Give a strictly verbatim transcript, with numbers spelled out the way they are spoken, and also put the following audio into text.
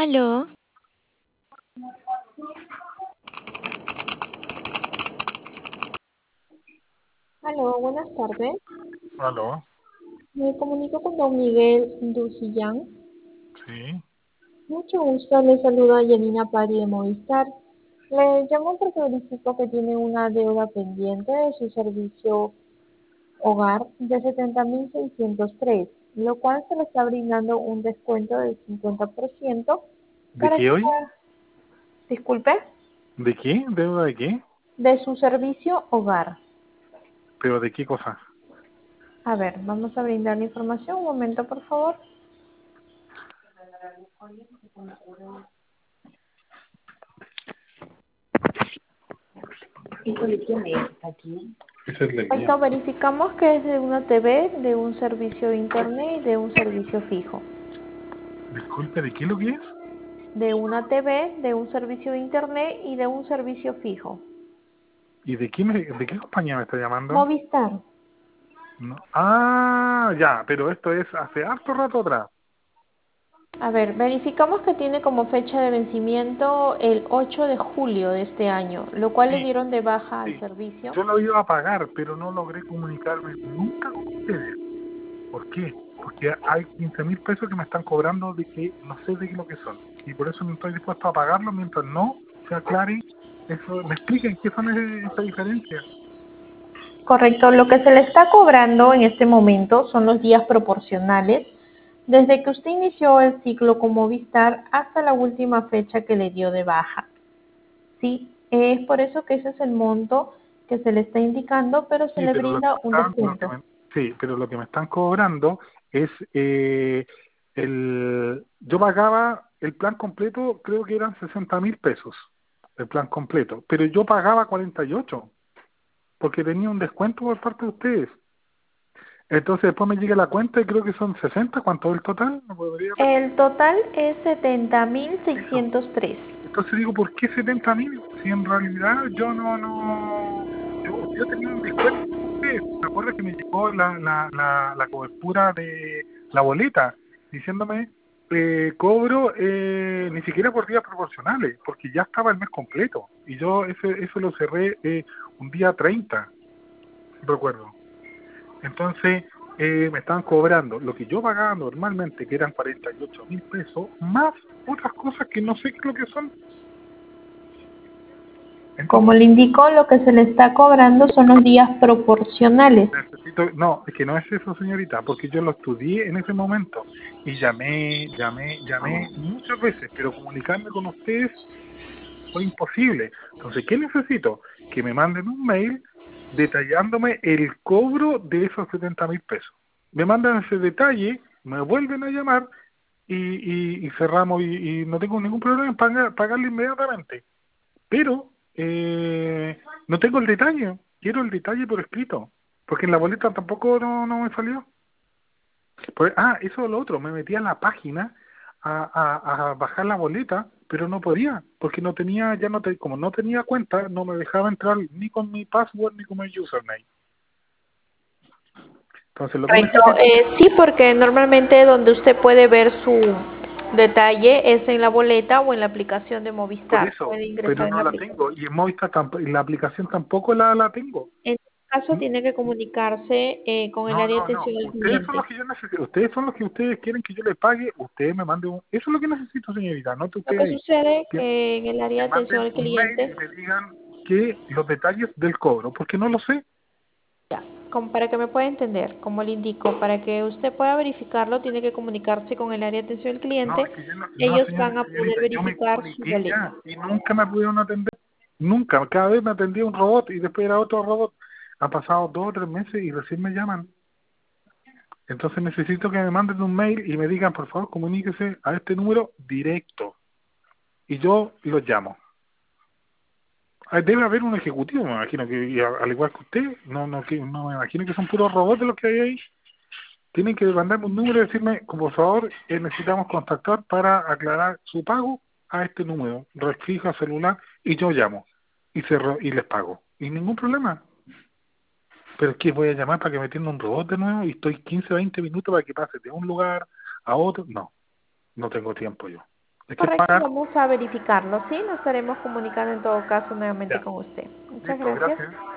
Aló, Aló, buenas tardes. Aló, Me comunico con don Miguel Dulcillán. sí. Mucho gusto, le saluda Yanina Pari de Movistar. Le llamo porque verifico que tiene una deuda pendiente de su servicio hogar de setenta mil seiscientos tres, lo cual se le está brindando un descuento del cincuenta por ciento ¿De para qué que hoy? pueda, disculpe, ¿De qué? ¿Deuda de qué? de su servicio hogar. ¿Pero de qué cosa? A ver, vamos a brindar la información. Un momento, por favor. Esa es la Ahorita mía. verificamos que es de una T V, de un servicio de internet y de un servicio fijo. Disculpe, ¿de qué es lo que es? De una T V, de un servicio de internet y de un servicio fijo. ¿Y de qué, me, de qué compañía me está llamando? Movistar. No. Ah, ya, pero esto es hace harto rato atrás. A ver, verificamos que tiene como fecha de vencimiento el ocho de julio de este año, lo cual le Sí, dieron de baja al sí. servicio. Yo lo iba a pagar, pero no logré comunicarme nunca con ustedes. ¿Por qué? Porque hay quince mil pesos que me están cobrando de que no sé de qué lo que son. Y por eso no estoy dispuesto a pagarlo mientras no se aclare eso. ¿Me expliquen qué son ese- esa diferencia? Correcto, lo que se le está cobrando en este momento son los días proporcionales desde que usted inició el ciclo con Movistar hasta la última fecha que le dio de baja. Sí, es por eso que ese es el monto que se le está indicando, pero se Sí, le pero lo que brinda me un están, lo que descuento. me, sí, pero lo que me están cobrando es eh, el, yo pagaba el plan completo, creo que eran sesenta mil pesos, el plan completo, pero yo pagaba cuarenta y ocho, porque tenía un descuento por parte de ustedes. Entonces después me llega la cuenta y creo que son sesenta. ¿Cuánto es el total? ¿Me podría repetir? El total es setenta mil Eso. seiscientos tres. Entonces digo, ¿por qué setenta mil? Si en realidad yo no, no, yo, yo tenía un descuento con ustedes. ¿Me acuerdas que me llegó la, la, la, la cobertura de la boleta diciéndome eh, cobro eh, ni siquiera por días proporcionales, porque ya estaba el mes completo y yo ese, eso lo cerré eh, un día treinta, recuerdo. Entonces eh, me estaban cobrando lo que yo pagaba normalmente, que eran cuarenta y ocho mil pesos, más otras cosas que no sé qué es lo que son. Como Entonces le indicó, lo que se le está cobrando son los días proporcionales. necesito, no, es que no es eso, señorita, porque yo lo estudié en ese momento y llamé, llamé, llamé muchas veces, pero comunicarme con ustedes fue imposible. Entonces, ¿qué necesito? Que me manden un mail detallándome el cobro de esos setenta mil pesos. Me mandan ese detalle, me vuelven a llamar y, y, y cerramos y, y no tengo ningún problema en pagar, pagarle inmediatamente. Pero eh, no tengo el detalle, quiero el detalle por escrito, porque en la boleta tampoco no, no me salió. Pues, ah, eso es lo otro, me metí a la página a, a, a bajar la boleta, pero no podía, porque no tenía, ya no te, como no tenía cuenta, no me dejaba entrar ni con mi password ni con mi username. Entonces lo que Correcto. necesito, Eh, sí, porque normalmente donde usted puede ver su detalle es en la boleta o en la aplicación de por Movistar. eso, Puede pero ingresar en no la la aplicación. tengo, y en Movistar tampoco, y la aplicación tampoco la, la tengo. En este caso tiene que comunicarse eh, con el No, área de no, no. atención al Ustedes son cliente. los que yo necesito. Ustedes son los que ustedes quieren que yo les pague. Ustedes me manden un... Eso es lo que necesito, señorita. Note Lo usted que ahí. sucede Que que en el área me de atención manden al un mail cliente, y me digan que los detalles del cobro, porque no lo sé. ya, como para que me pueda entender, como le indico, para que usted pueda verificarlo, tiene que comunicarse con el área de atención al No, cliente. es que yo no, no, Ellos señor, van a poder señorita, yo me verificar su comuniqué boleta. ya y nunca me pudieron atender. Nunca. Cada vez me atendía un robot y después era otro robot. Han pasado dos o tres meses y recién me llaman. Entonces necesito que me manden un mail y me digan, por favor, comuníquese a este número directo. Y yo los llamo. Ah, debe haber un ejecutivo, me imagino que y a- al igual que usted, no, no, que, no me imagino que son puros robots los que hay ahí. Tienen que mandarme un número y decirme, por favor, eh, necesitamos contactar para aclarar su pago a este número, red fija, celular, y yo llamo y cerro y les pago. Y ningún problema. Pero es que voy a llamar para que me atienda un robot de nuevo y estoy quince, veinte minutos para que pase de un lugar a otro. No, no tengo tiempo yo. Hay que Correcto, pagar. vamos a verificarlo, ¿sí? Nos estaremos comunicando en todo caso nuevamente Ya, con usted. Muchas listo, gracias. gracias.